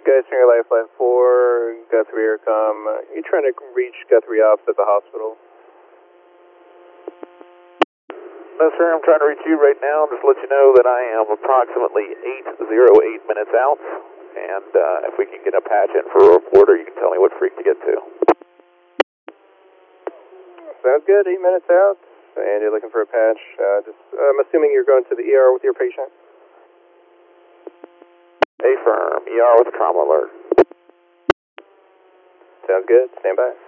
Guthrie, Lifeline 4, Guthrie Aircom. You trying to reach Guthrie Ops at the hospital? No, sir, I'm trying to reach you right now. Just let you know that I am approximately 808 minutes out. And if we can get a patch in for a reporter, you can tell me what freak to get to. Sounds good, 8 minutes out. And you're looking for a patch. I'm assuming you're going to the ER with your patient? Affirm, ER with trauma alert. Sounds good, stand by.